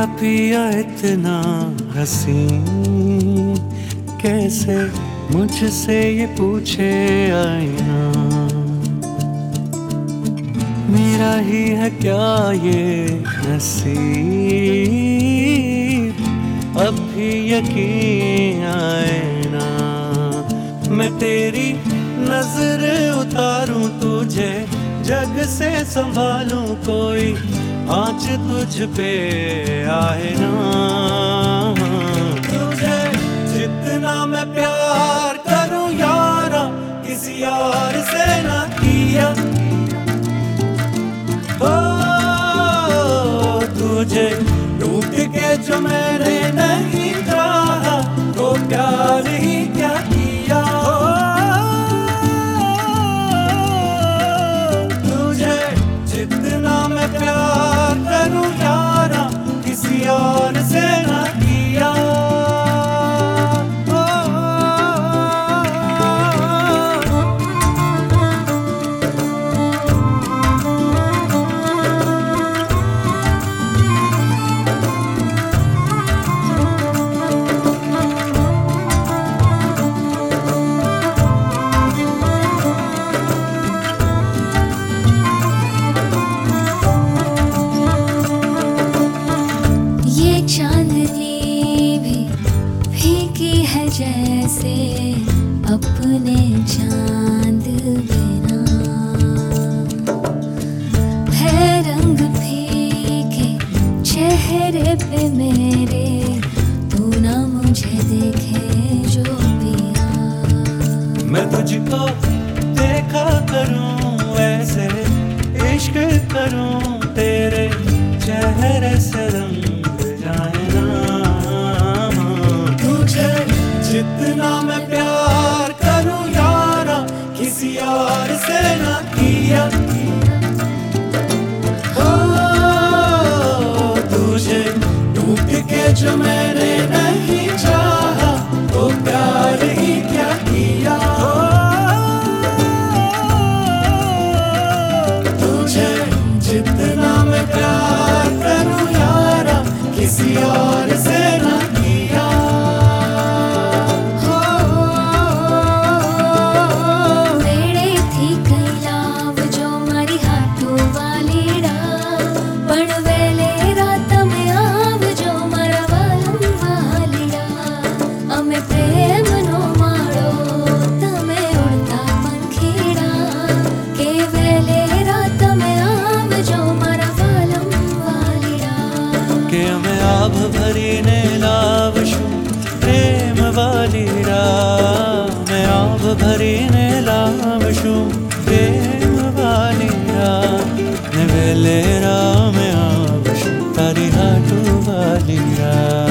मेरा पिया इतना हसीन, कैसे मुझसे ये पूछे आईना। मेरा ही है क्या ये नसीब, अब भी यकीन आए ना। मैं तेरी नजर उतारूं तुझे, जग से संभालूं कोई आँच तुझ पे आए ना। तुझे जितना मैं प्यार करूं यारा, किसी और से ना किया। ओ तुझे टूट के जो मैंने नहीं चाहा, तो प्यार ही क्या किया। तुझे जितना मैं प्यार करूं यारा, किसी और से ना किया। जैसे अपने चांद बिना है रंग फीके चेहरे पे मेरे, तू ना मुझे देखे जो पिया। मैं तुझको देखा करूं ऐसे, इश्क करूं तेरे चेहरे से रंग जाए ना। जितना मैं प्यार करूं यारा, किसी और से ना किया। ओ तुझे टूट के जो मैंने नहीं चाहा, तो प्यार ही क्या किया। तुझे जितना मैं प्यार करूं यारा, किसी और से ना किया। आभ भरीने लावशु प्रेम वालीरा, मैं आभ भरीने लावशु प्रेम वालीरा। ने वेलेरा मैं आवशु तारी हाटू वालीरा।